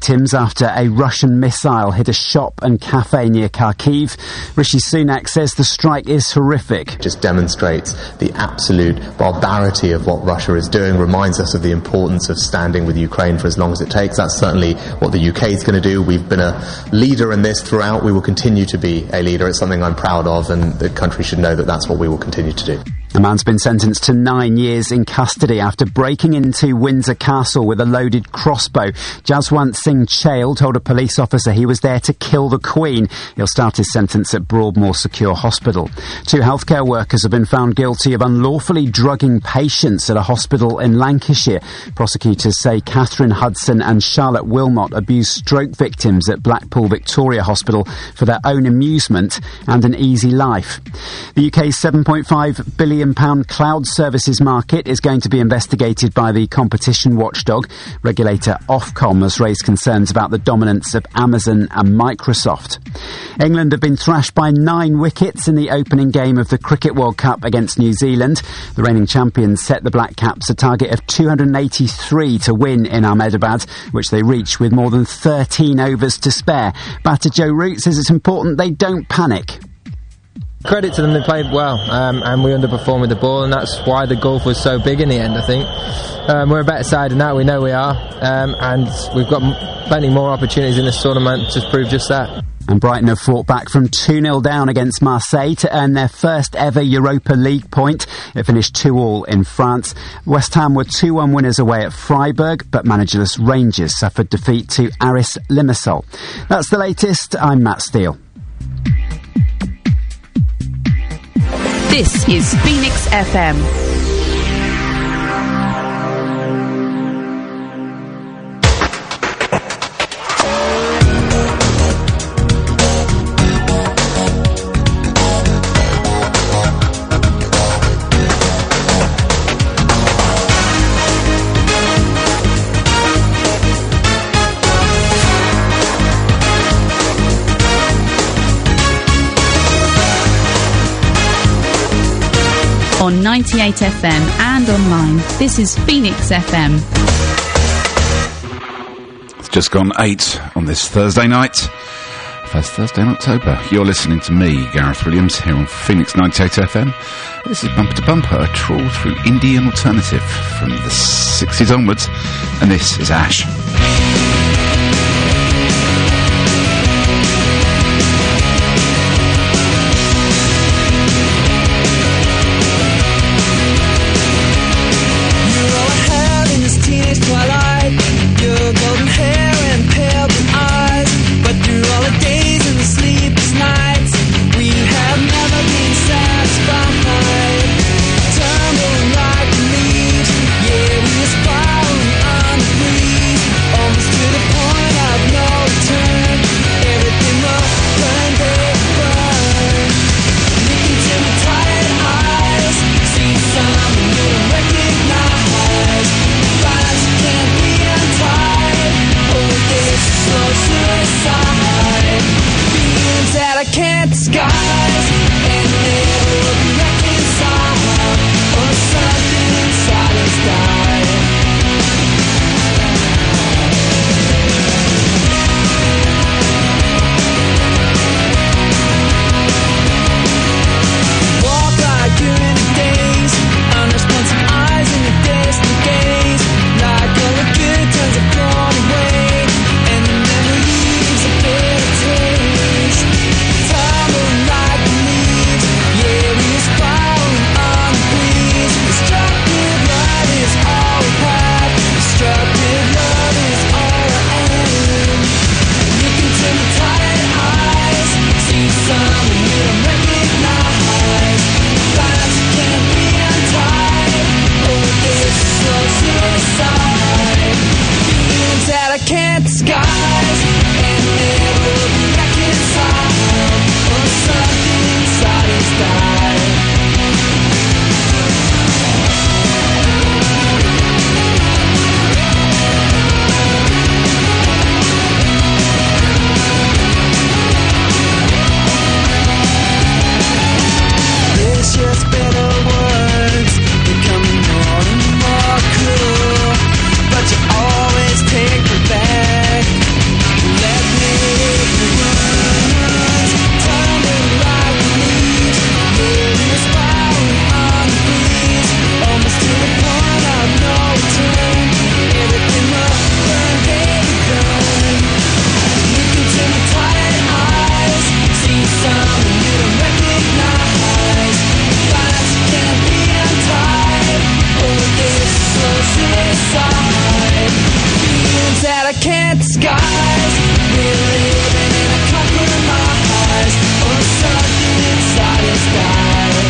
victims after a Russian missile hit a shop and cafe near Kharkiv. Rishi Sunak says the strike is horrific. It just demonstrates the absolute barbarity of what Russia is doing, reminds us of the importance of standing with Ukraine for as long as it takes. That's certainly what the UK is going to do. We've been a leader in this throughout. We will continue to be a leader. It's something I'm proud of, and the country should know that that's what we will continue to do. A man's been sentenced to 9 years in custody after breaking into Windsor Castle with a loaded crossbow. Jaswant Singh Chail told a police officer he was there to kill the Queen. He'll start his sentence at Broadmoor Secure Hospital. 2 healthcare workers have been found guilty of unlawfully drugging patients at a hospital in Lancashire. Prosecutors say Catherine Hudson and Charlotte Wilmot abused stroke victims at Blackpool Victoria Hospital for their own amusement and an easy life. The UK's £7.5 billion cloud services market is going to be investigated by the competition watchdog. Regulator Ofcom has raised concerns about the dominance of Amazon and Microsoft. England have been thrashed by 9 wickets in the opening game of the Cricket World Cup against New Zealand. The reigning champions set the Black Caps a target of 283 to win in Ahmedabad, which they reached with more than 13 overs to spare. Batter Joe Root says it's important they don't panic. Credit to them, they played well, and we underperformed with the ball, and that's why the gulf was so big in the end, I think. We're a better side than that, we know we are, and we've got plenty more opportunities in this tournament to prove just that. And Brighton have fought back from 2-0 down against Marseille to earn their first ever Europa League point. It finished 2-2 in France. West Ham were 2-1 winners away at Freiburg, but managerless Rangers suffered defeat to Aris Limassol. That's the latest. I'm Matt Steele. This is Phoenix FM. On 98 FM and online, this is Phoenix FM. It's just gone 8 on this Thursday night. First Thursday in October. You're listening to me, Gareth Williams, here on Phoenix 98 FM. This is Bumper to Bumper, a trawl through indie and alternative from the 60s onwards. And this is Ash. But you always take me back. skies. We're living in a compromise, or something inside us died.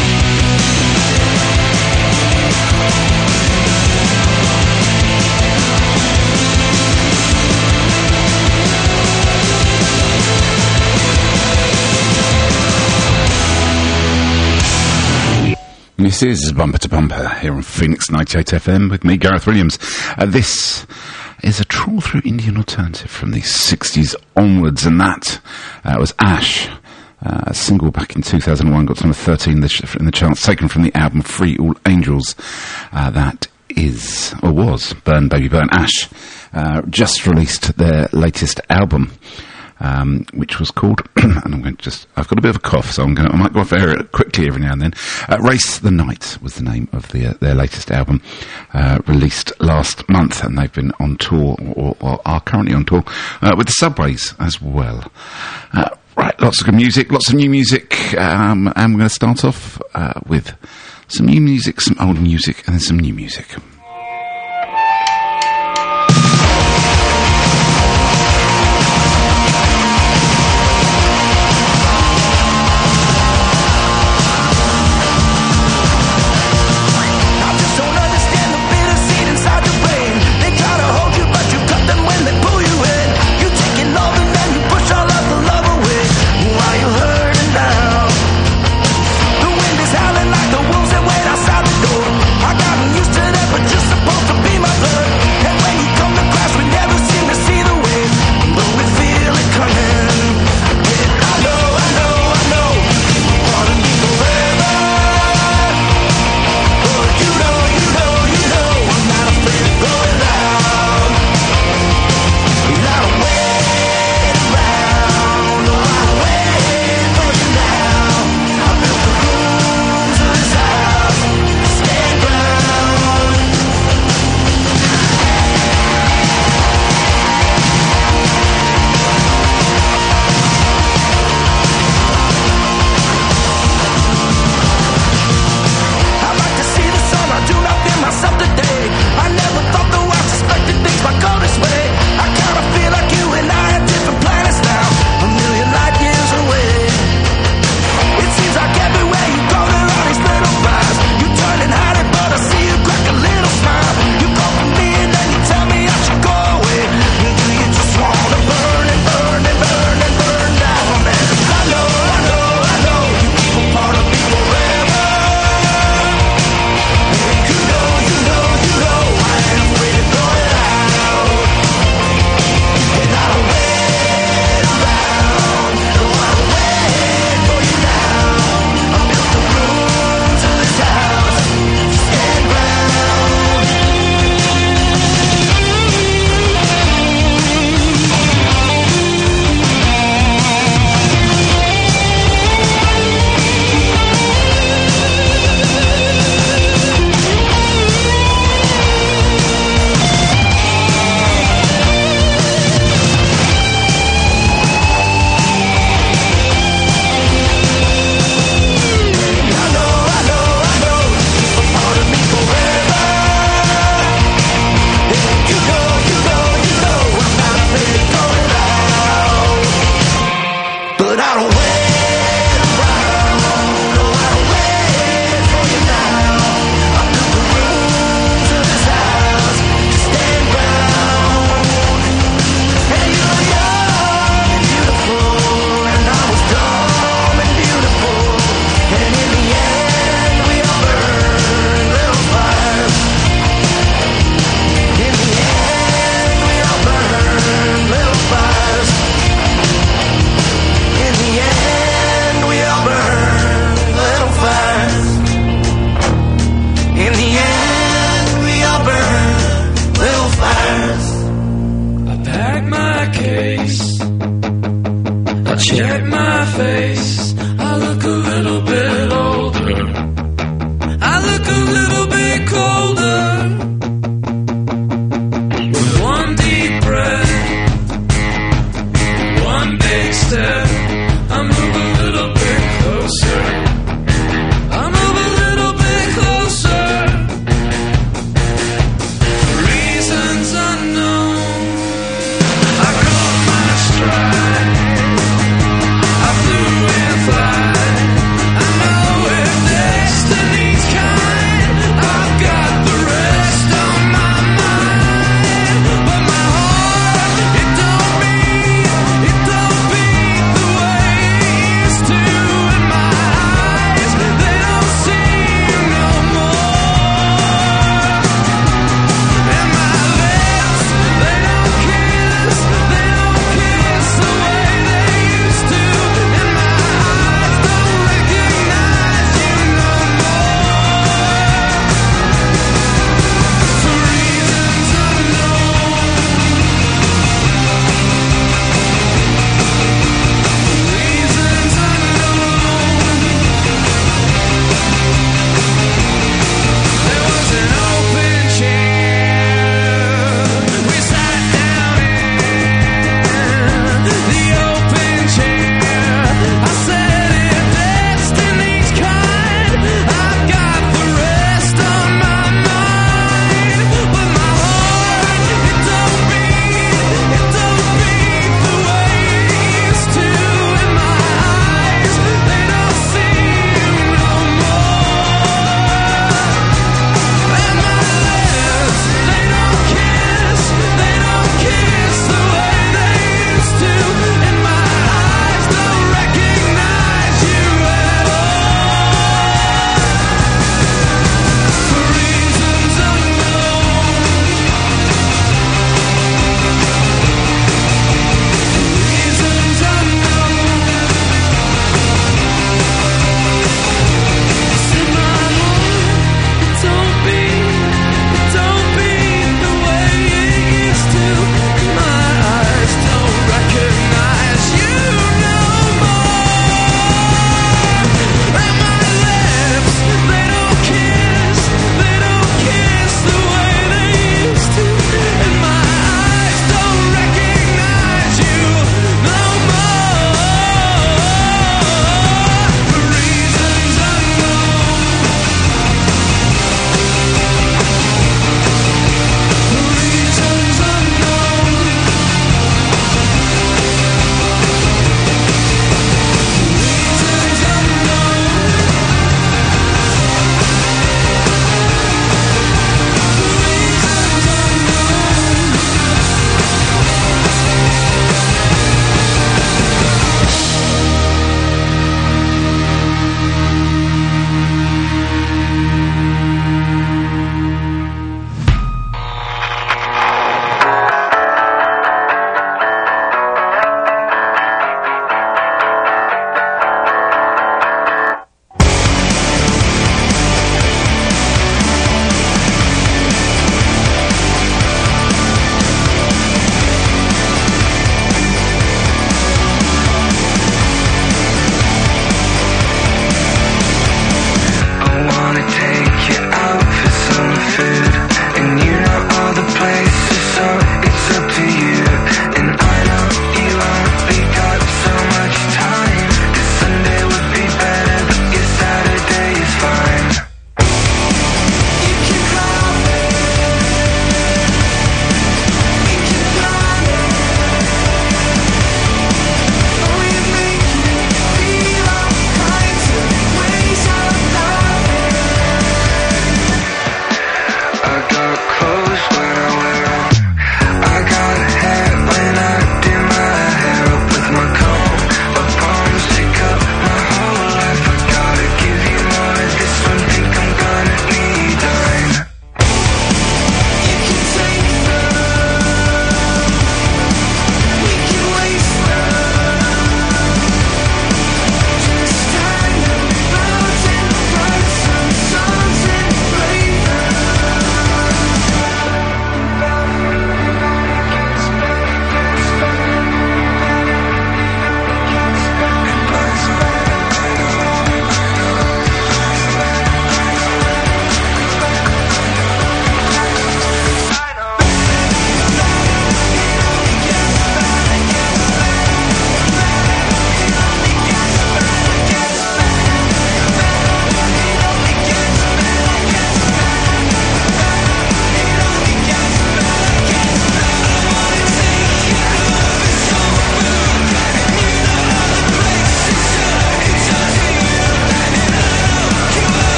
This is Bumper to Bumper here on Phoenix 98 FM with me, Gareth Williams. This is a trawl through Indian alternative from the 60s onwards, and that was Ash, a single back in 2001, got to number 13 in the charts, taken from the album Free All Angels. That is, or was, Burn Baby Burn. Ash just released their latest album, which was called, and I'm going to I've got a bit of a cough, so I might go off air quickly every now and then. Race the Night was the name of their latest album, released last month, and they've been on tour, or are currently on tour, with the Subways as well. Right, lots of good music, lots of new music, and we're going to start off with some new music, some old music, and then some new music. I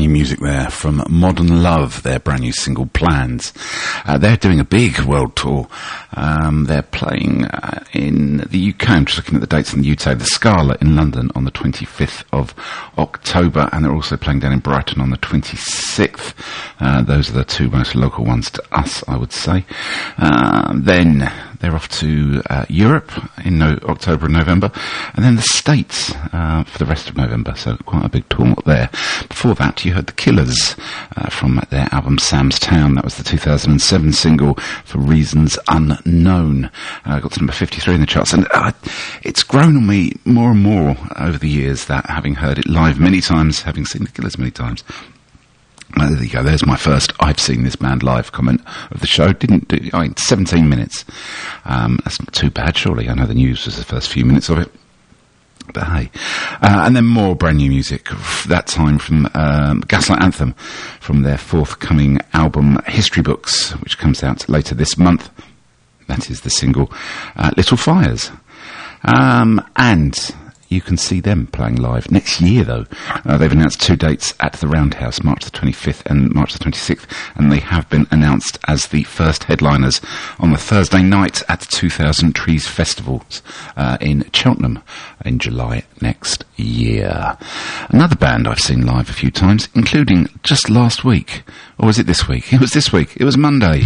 music there from Modern Love, their brand new single Plans. They're doing a big world tour. They're playing in the UK. I'm just looking at the dates in the UK. The Scala in London on the 25th of October, and they're also playing down in Brighton on the 26th. Those are the two most local ones to us, I would say. Then they're off to Europe in October and November, and then the States for the rest of November, so quite a big tour there. Before that, you heard The Killers from their album Sam's Town. That was the 2007 single, For Reasons Unknown. Got to number 53 in the charts, and it's grown on me more and more over the years, that having heard it live many times, having seen The Killers many times. There you go, there's my first I've seen this band live comment of the show. 17 minutes. That's not too bad, surely. I know the news was the first few minutes of it. But hey. And then more brand new music, that time from Gaslight Anthem, from their forthcoming album History Books, which comes out later this month. That is the single Little Fires. And you can see them playing live next year, though. They've announced two dates at the Roundhouse, March the 25th and March the 26th, and they have been announced as the first headliners on the Thursday night at the 2000 Trees Festivals in Cheltenham in July next year. Another band I've seen live a few times, including just last week. Or was it this week? It was this week. It was Monday.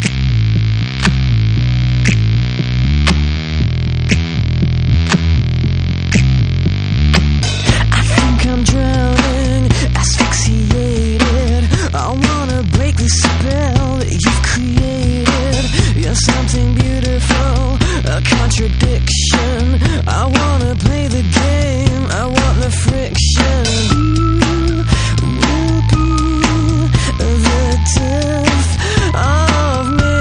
I wanna break the spell that you've created. You're something beautiful, a contradiction. I wanna play the game, I want the friction. You will be the death of me.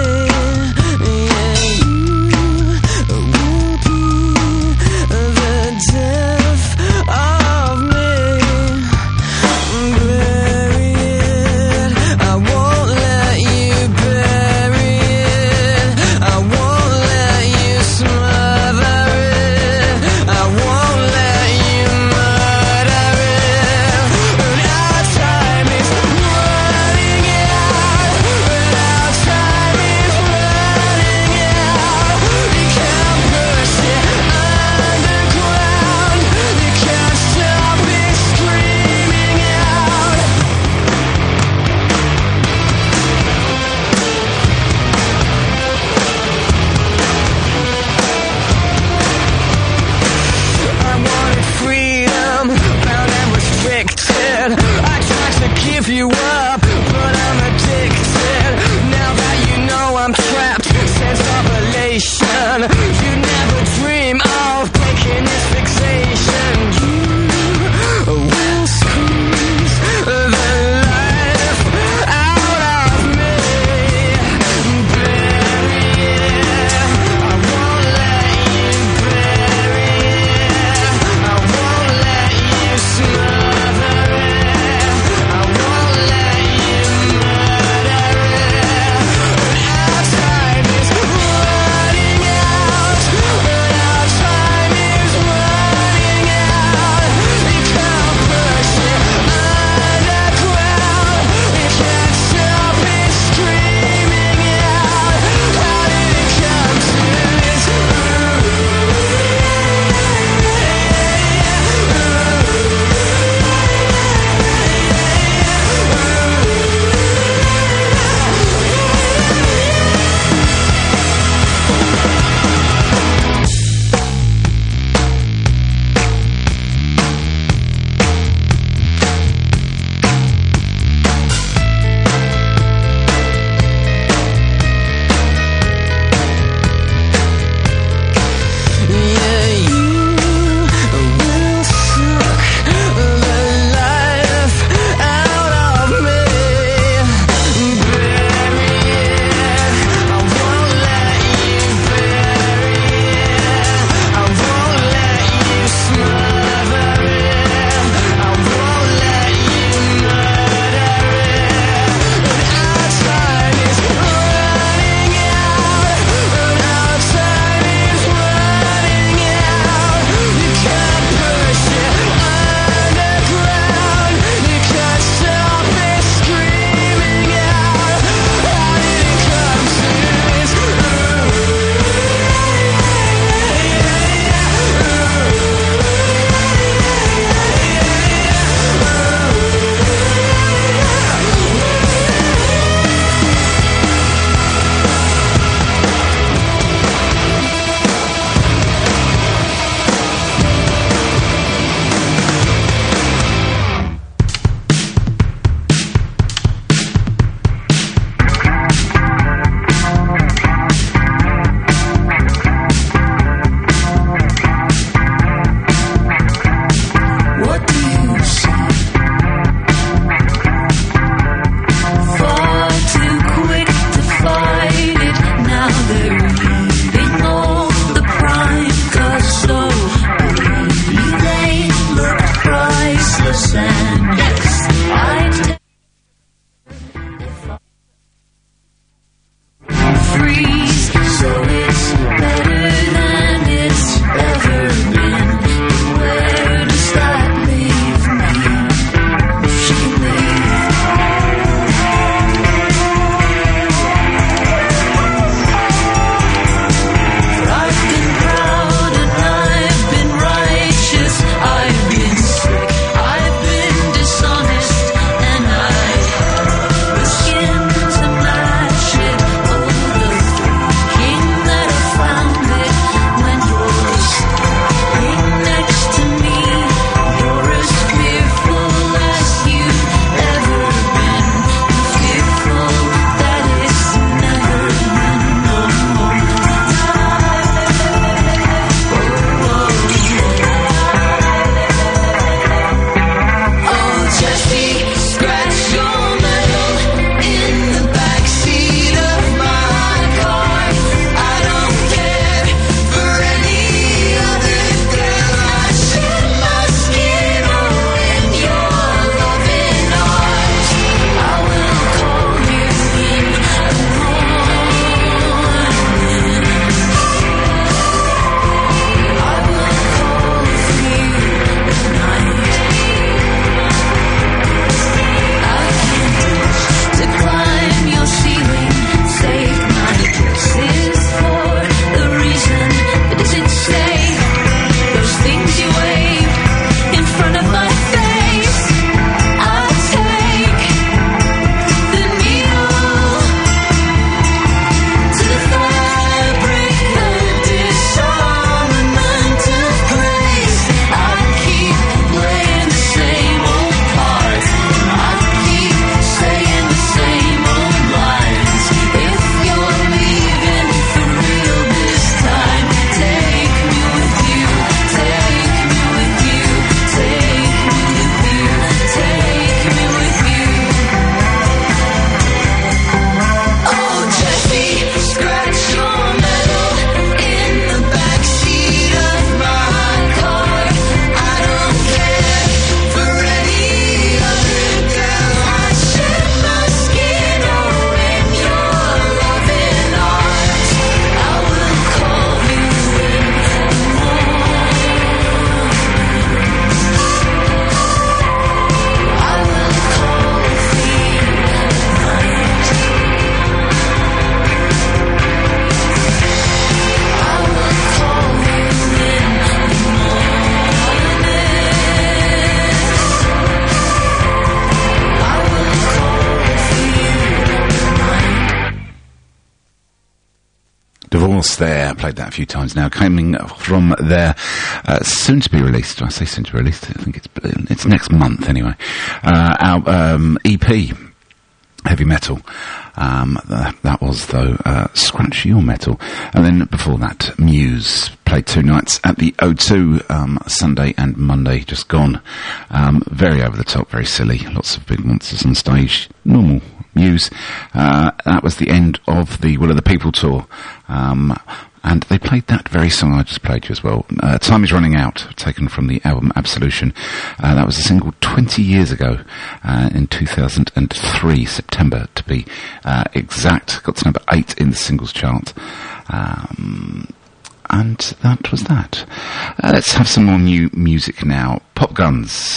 Almost There. Played that a few times now. Coming from their soon to be released. I say soon to be released. I think it's next month anyway. Our EP, Heavy Metal. That was, though, Scratch Your Metal. And then before that, Muse played 2 nights at the O2, Sunday and Monday, just gone. Very over the top, very silly. Lots of big monsters on stage. Normal Muse. That was the end of the Will of the People tour. And they played that very song I just played you as well. Time Is Running Out, taken from the album Absolution. That was a single 20 years ago, in 2003, September to be exact. Got to number 8 in the singles chart. And that was that. Let's have some more new music now. Pop Guns.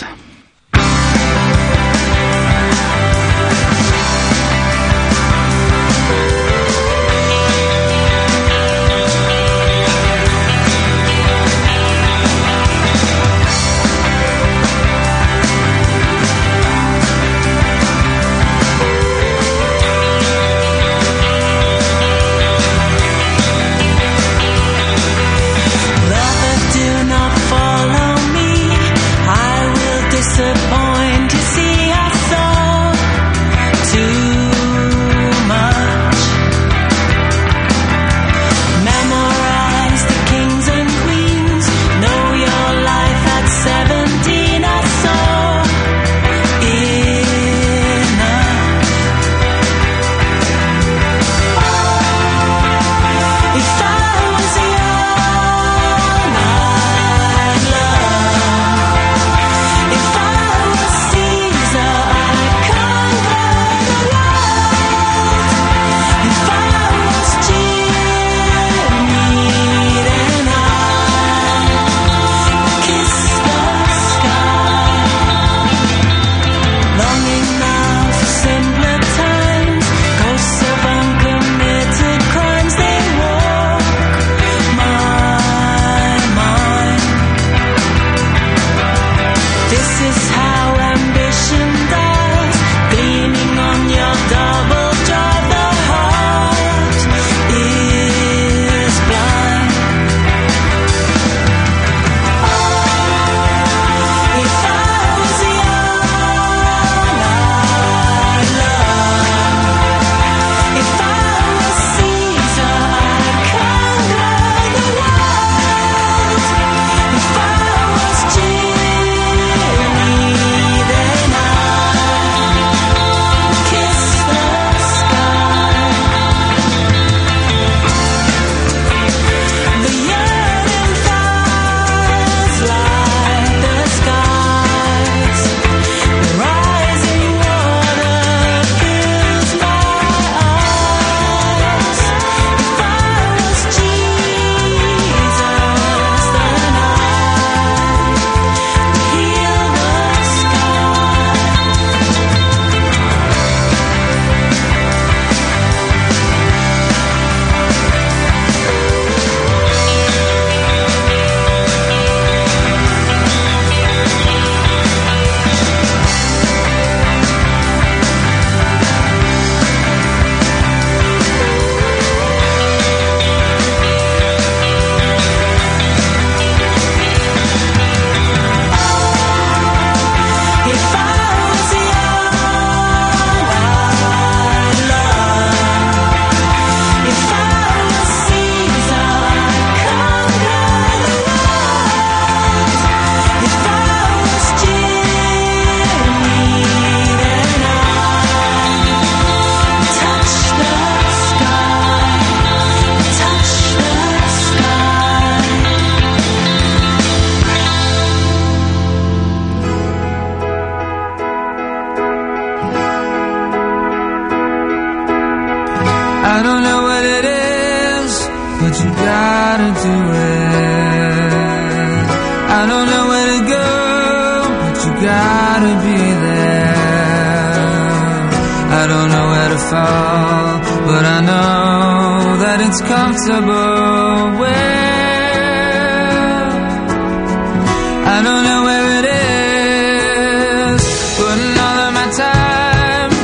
Disappoint to see us all too much. Memorize the kings and queens. Know your life at 17. I saw enough. If I was young, I'd love. If I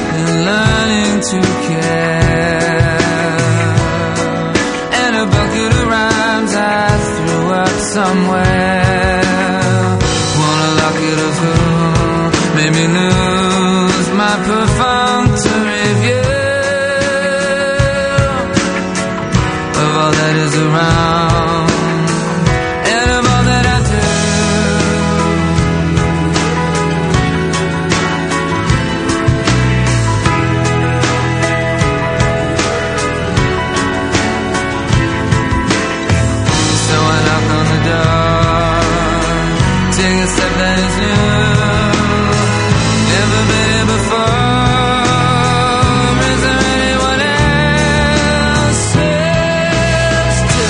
to care, and a bucket except that it's new. Never been here before. Is there anyone else to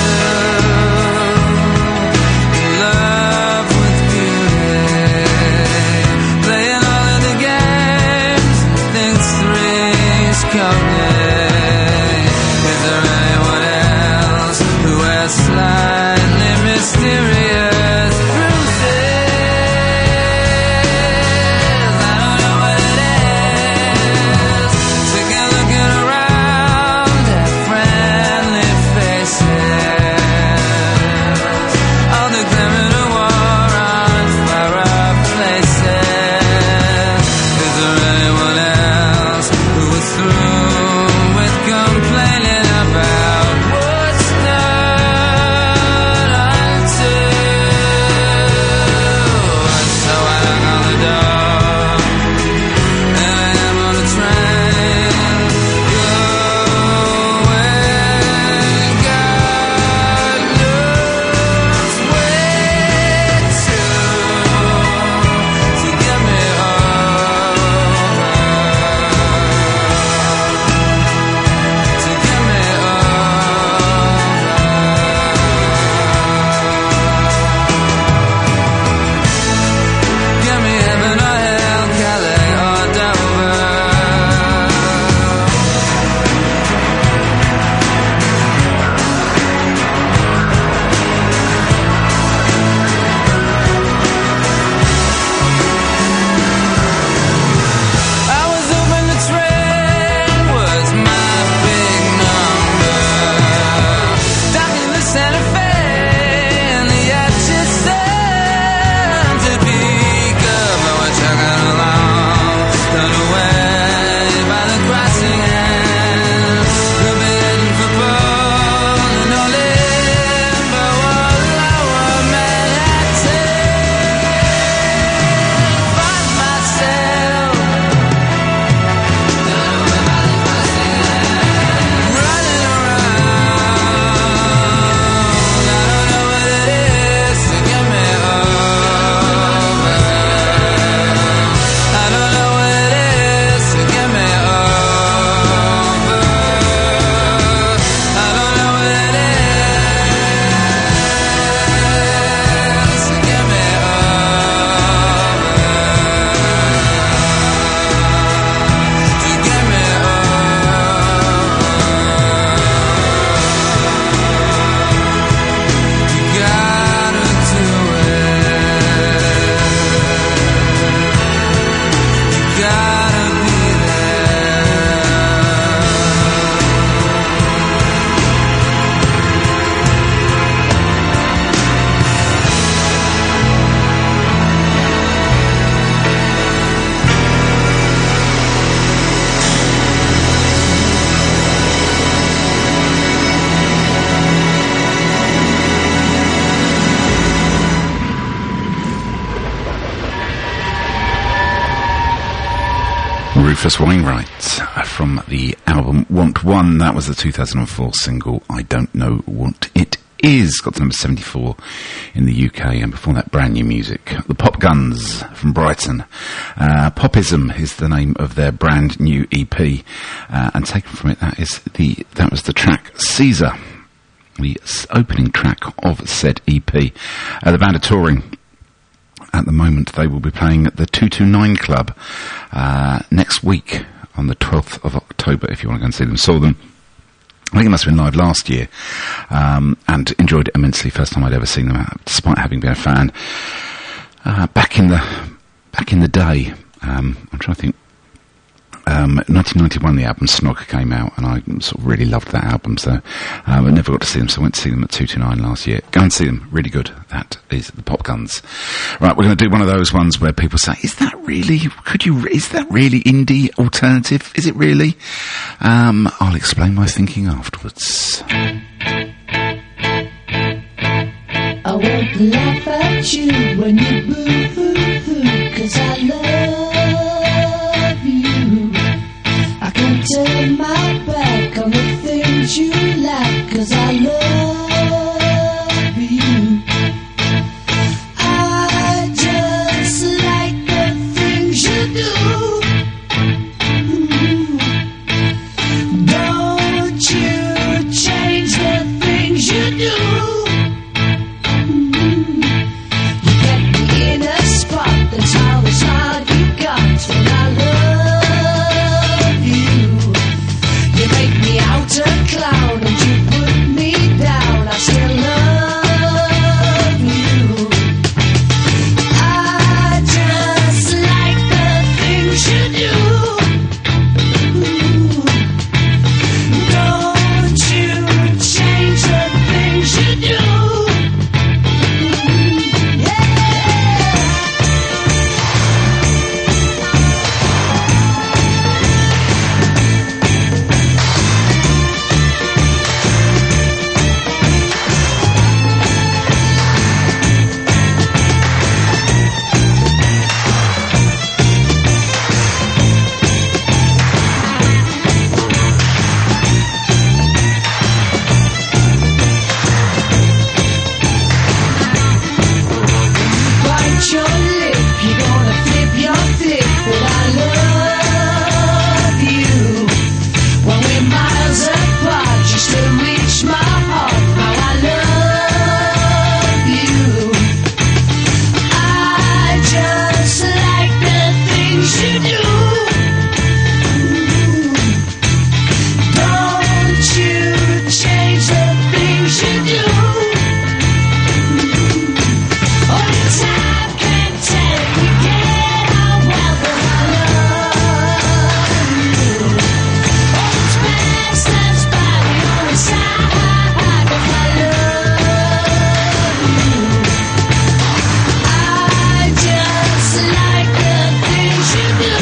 love with beauty? Playing all of the games and thinks three's company. Is there anyone else who has slightly mysterious bruises? I don't know what it is. Taking a looking around at friendly faces. All declaring a war on fireplaces. Is there anyone else who is through with complaining about what's not unto? So I knock on the door, and I am on the train, going God knows where to get me over, to get me over. Get me heaven or hell, Calais or Dover. I was hoping the train was my big number. Docking the Santa Fe and the Atchison to peak up. I was chugging along, blown away by the crossing end. Could be heading for Poland or Limbo or Lower Manhattan. Find myself running around. I don't know what it is to get me over. I don't know what it is to get me over. I don't know what it is to get me Gotta do it. Gotta be Rufus Wainwright from the album Want One. That was the 2004 single I Don't Know What It Is. Got to number 74 in the UK, and before that, brand new music. The Pop Guns from Brighton. Popism is the name of their brand new EP, and taken from it, that was the track Caesar, the opening track of said EP. The band are touring at the moment. They will be playing at the 229 Club next week on the 12th of October, if you want to go and see them. Saw them, I think it must have been live last year, and enjoyed it immensely. First time I'd ever seen them, despite having been a fan back in the day. I'm trying to think. 1991 the album Snog came out, and I sort of really loved that album, so I never got to see them, so I went to see them at 229 last year. Go and see them, really good. That is the Pop Guns. Right, we're going to do one of those ones where people say, is that really indie alternative? Is it really? I'll explain my thinking afterwards. I won't laugh at you when you boo-hoo-hoo, 'cause I love you. I can turn my back on the things you like, 'cause I love you. I just bite your lip, you're gonna flip your flip, but I love you. When we're miles apart, you still reach my heart. How I love you. I just like the things you do. Don't you change the things you do. Only time can tell if we get on well, but I love you. All this past that's by the only side, but I love you. I just like the things you do.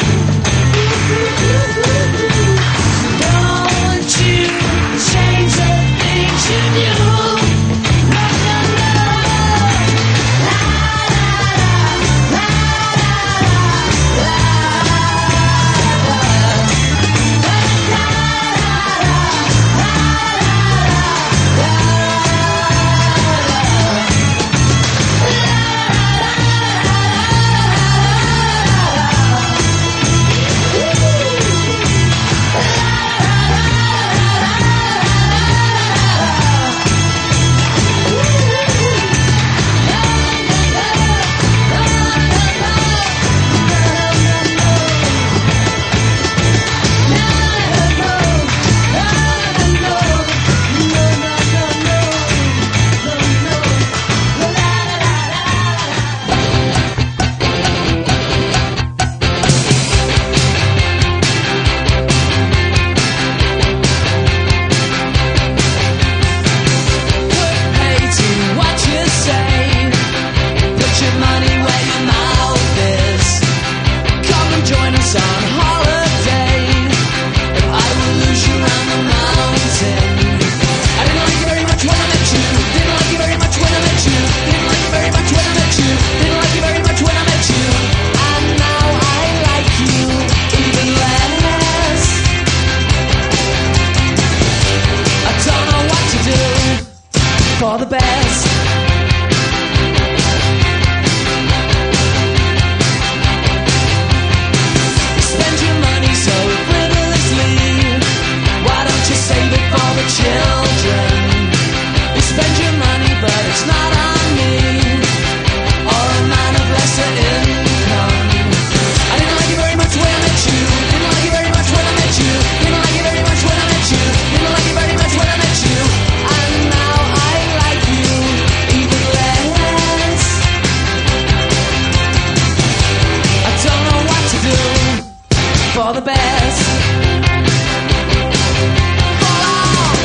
Don't you change the things you do. No, no, no. La, la, la, la, la, pay to what you say. Put your money where your mouth is. Come and join us on holiday. And I will lose you round the mountain. I didn't like you very much when I met you. Didn't like you very much when I met you. Didn't like you very much when I met you. Didn't like you very much when I met you. And now I like you even less. I don't know what to do for the best. Spend your money so frivolously. Why don't you save it for the children? You spend your money, but it's not on me or a man of lesser income. I didn't like you very much when I met you. Didn't like you very much when I met you. Didn't like you very much when I met you. Didn't like you very much when I met you. And now I like you even less. I don't know what to do for the best. Fall off.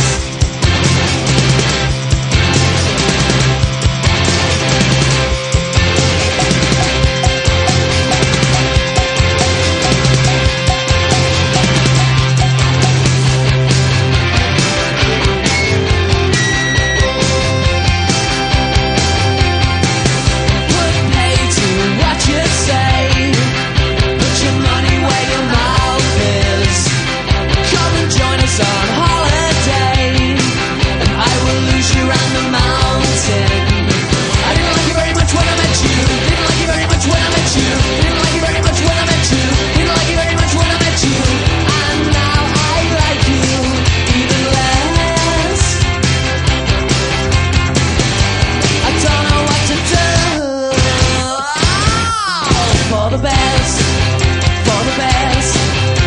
Put pay to what you say. Put your money where your mouth is. Come and join us on holiday. And I will lose you round the mountain. I didn't like you very much when I met you. Didn't like you very much when I met you. Didn't like you very much when I met you. Didn't like you very much when I met you. And now I like you even less. I don't know what to do for the best. For the best.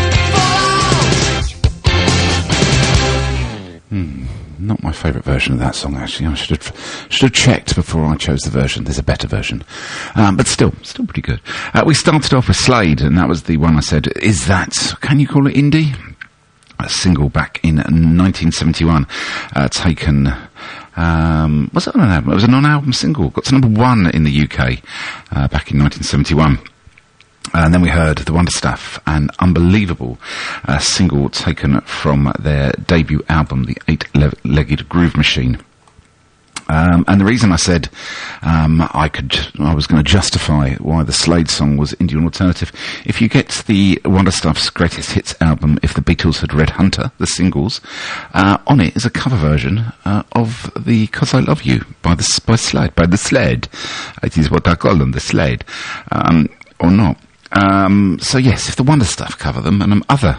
Not my favourite version of that song, actually. I should have checked before I chose the version. There's a better version. But still pretty good. We started off with Slade, and that was the one I said, is that, can you call it indie? A single back in 1971, taken, was it on an album? It was a non-album single. Got to number 1 in the UK, back in 1971. And then we heard The Wonder Stuff, an unbelievable single taken from their debut album, The Eight-Legged Groove Machine. And the reason I said I was going to justify why the Slade song was Indian alternative, if you get the Wonder Stuff's Greatest Hits album, If the Beatles Had Read Hunter, the singles, on it is a cover version of the 'Cause I Love You by the Slade. It is what I call them, the Slade, or not. So yes, if the Wonder Stuff cover them, and other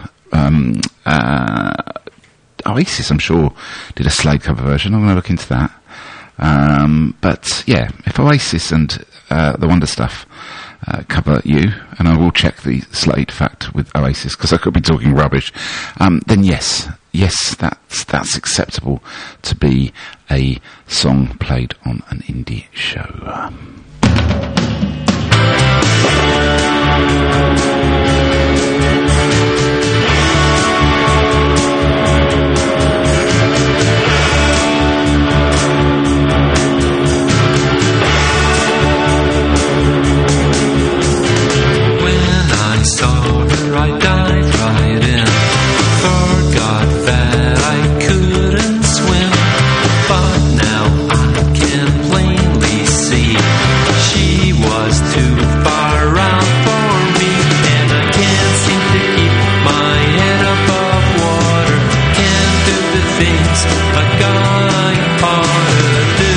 Oasis, I'm sure, did a Slade cover version. I'm going to look into that. But yeah, if Oasis and the Wonder Stuff cover You, and I will check the Slade fact with Oasis because I could be talking rubbish, then yes, that's acceptable to be a song played on an indie show. I saw her, I dived right in. Forgot that I couldn't swim, but now I can plainly see she was too far out for me, and I can't seem to keep my head above water. Can't do the things a guy ought to do.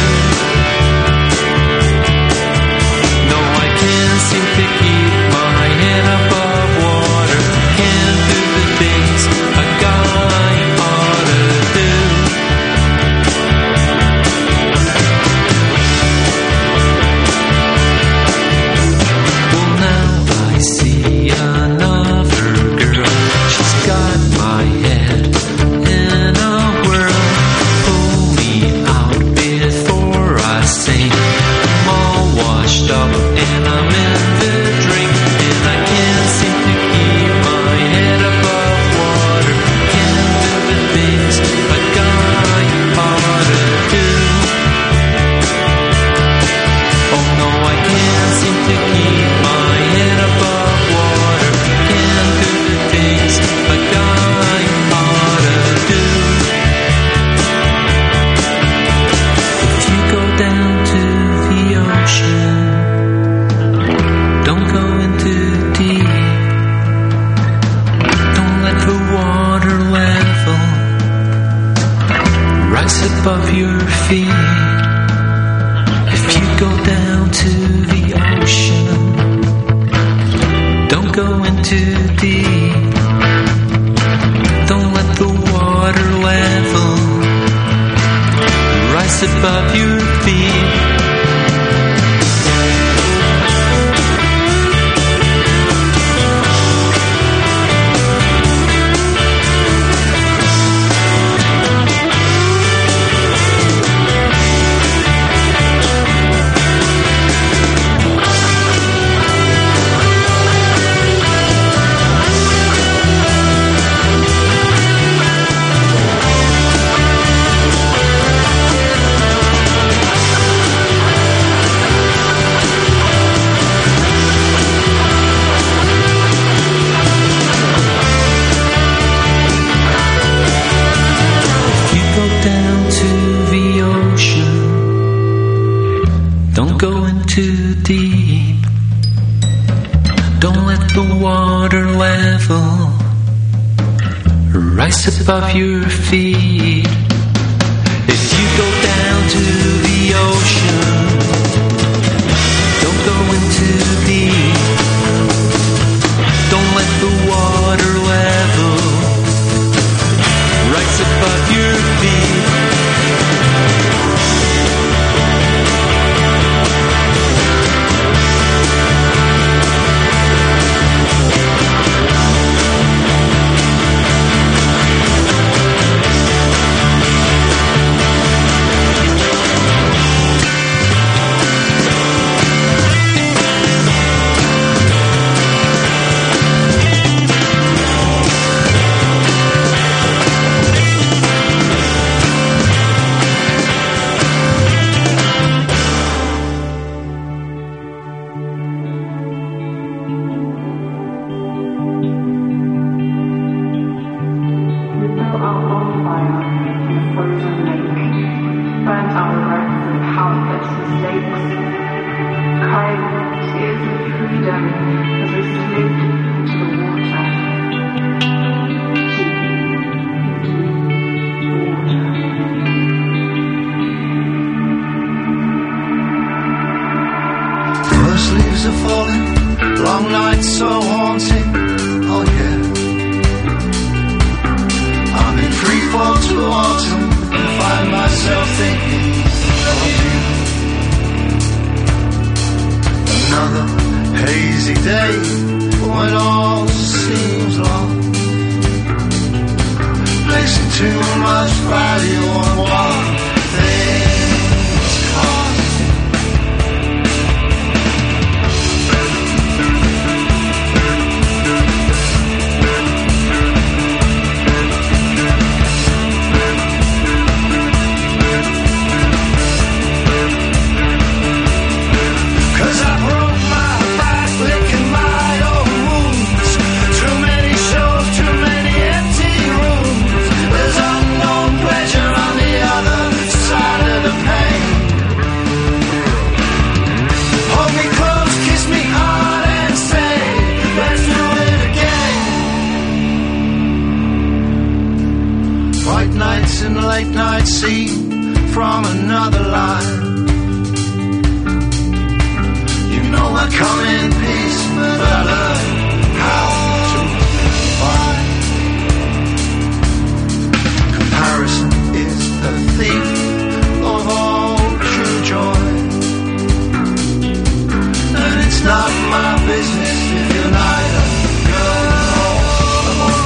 No, I can't seem to keep my head above. Above your feet, if you go down to the ocean, don't go in too deep. Don't let the water level rise above your feet. Don't go in too deep. Don't let the water level rise above your feet. If you go down to the ocean, don't go in too deep. Don't let the water level rise above your feet. First leaves are falling, long nights so haunting, oh yeah. I'm in free fall to autumn and find myself thinking of you. Another hazy day when all seems lost, placing too much value on what things cost. And late night scene from another line. You know I come in peace, but I learn how to fly. Comparison is the thief of all true joy, and it's not my business if you're neither girl nor a boy.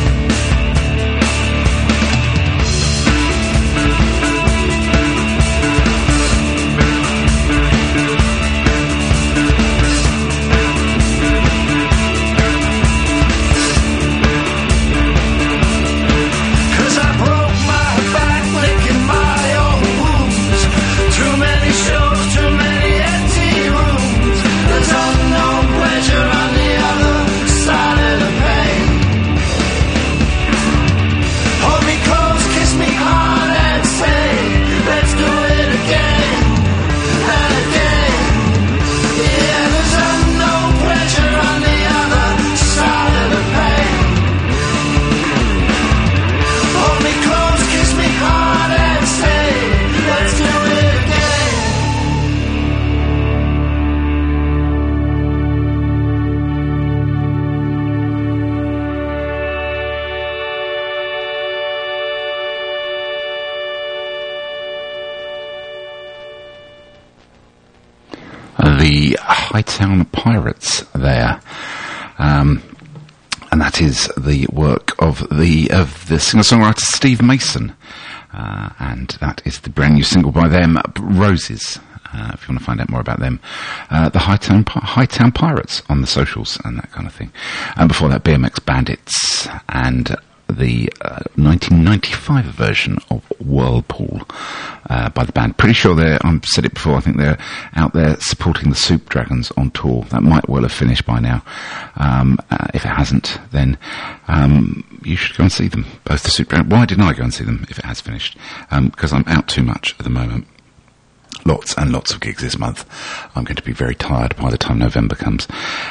The Hightown Pirates there. And that is the work of the singer-songwriter Steve Mason. And that is the brand new single by them, Roses. If you want to find out more about them, the Hightown Pirates on the socials and that kind of thing. And before that, BMX Bandits and the 1995 version of Whirlpool by the band. Pretty sure I've said it before, I think they're out there supporting the Soup Dragons on tour. That might well have finished by now. If it hasn't, then you should go and see them, both the Soup Dragons. Why didn't I go and see them if it has finished? Because I'm out too much at the moment. Lots and lots of gigs this month. I'm going to be very tired by the time November comes.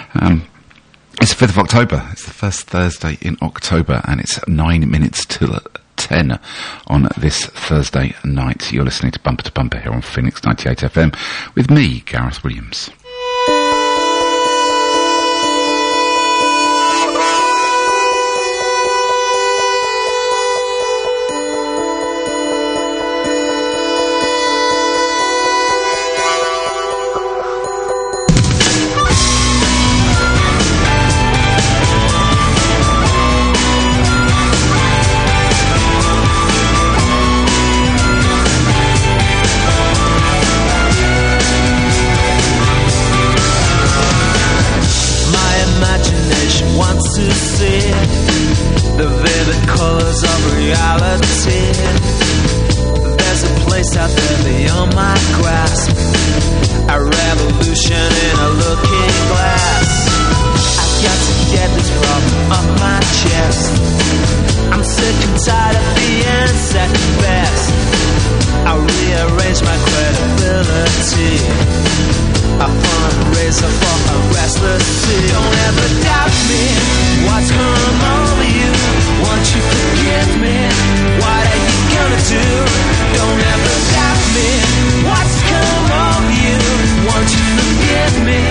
It's the 5th of October. It's the first Thursday in October, and it's 9 minutes till 10 on this Thursday night. You're listening to Bumper here on Phoenix 98 FM with me, Gareth Williams. The vivid colours of reality. There's a place out there beyond my grasp, a revolution in a looking glass. I've got to get this problem off my chest. I'm sick and tired of being second best. I rearrange my credibility, a fundraiser for a restless sea. Don't ever doubt me, what's come over you? Won't you forgive me? What are you gonna do? Don't ever doubt me, what's come over you? Won't you forgive me?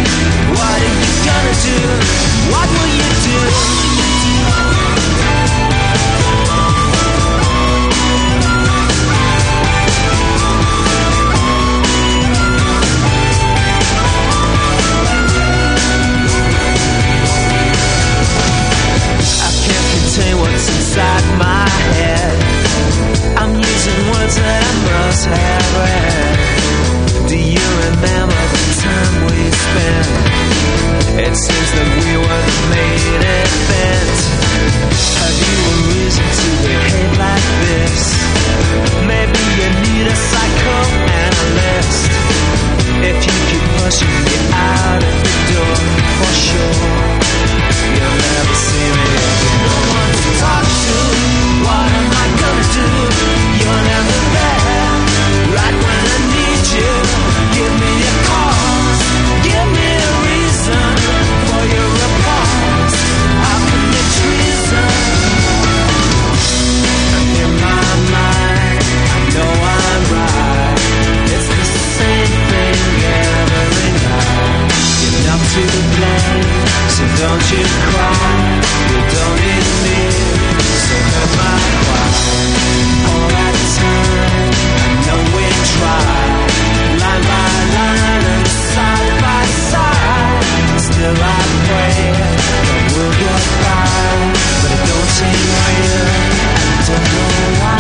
to blame, so don't you cry. You don't need me, so hurt my pride. All that time, I know we tried, line by line and side by side. Still I pray that we'll get by, but it don't seem real, and I don't know why.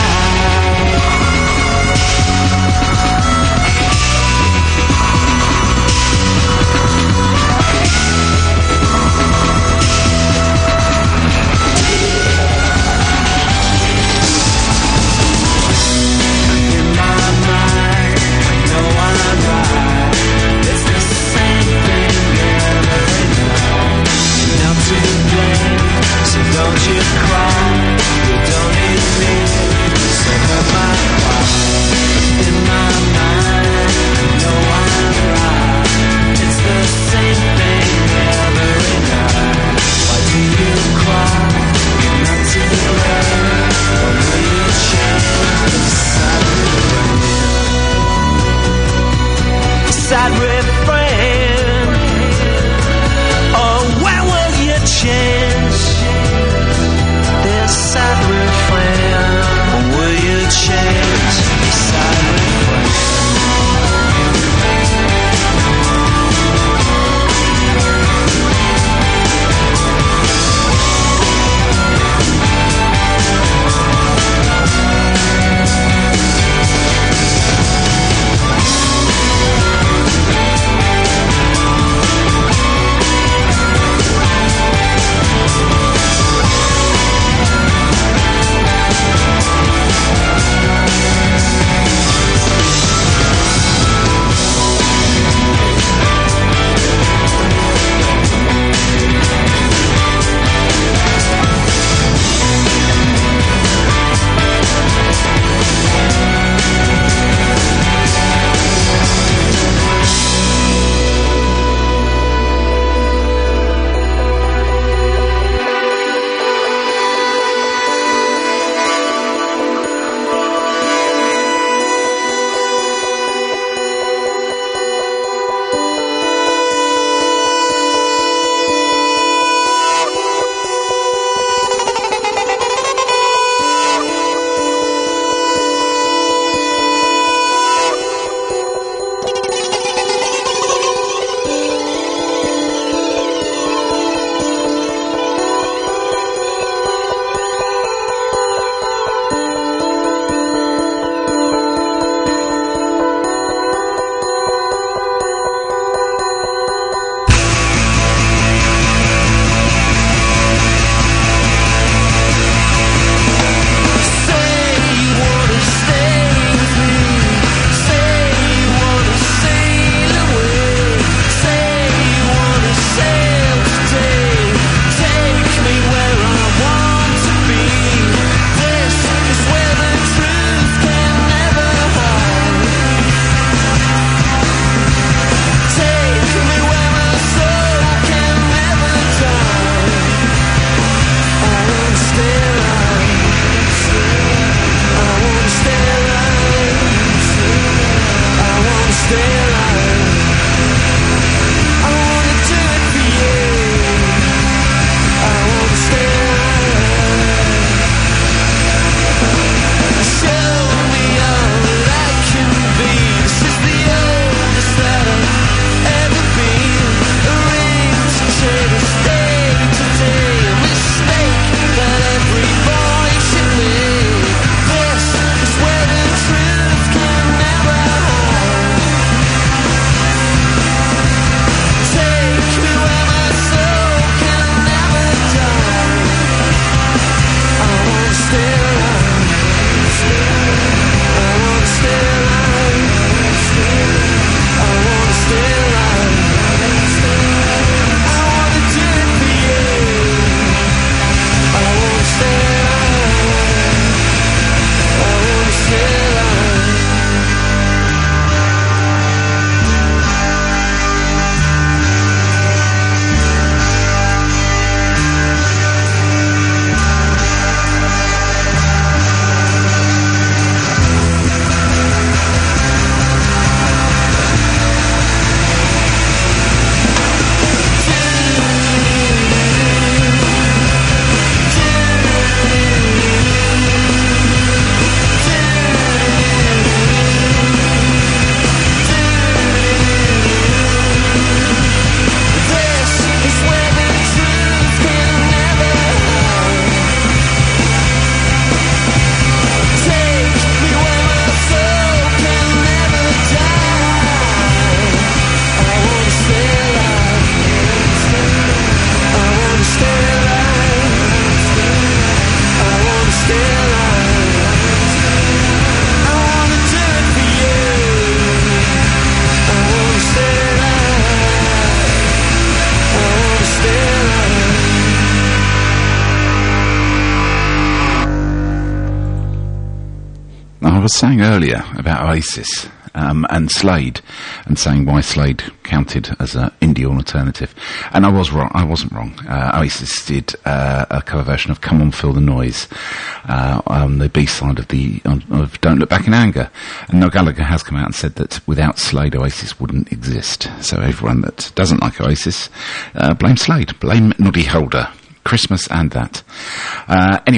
was saying earlier about Oasis and Slade, and saying why Slade counted as an indie alternative, and I was wrong. I wasn't wrong. Oasis did a cover version of "Come On, Feel the Noise" on the B-side of of "Don't Look Back in Anger," and Noel Gallagher has come out and said that without Slade, Oasis wouldn't exist. So everyone that doesn't like Oasis, blame Slade, blame Noddy Holder, Christmas and that. Anyway.